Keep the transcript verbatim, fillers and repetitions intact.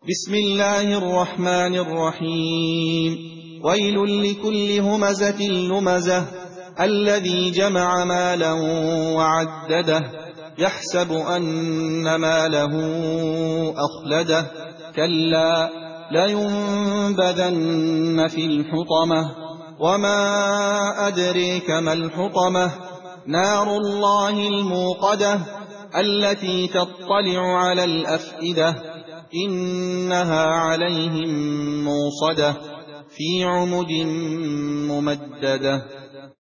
بسم الله الرحمن الرحيم ويل لكل همزة لمزة الذي جمع مالا وعدده يحسب أن ماله أخلده كلا لينبذن في الحطمة وما أدريك ما الحطمة نار الله الموقدة التي تطلع على الأفئدة إنها عليهم موصدة في عمد ممددة.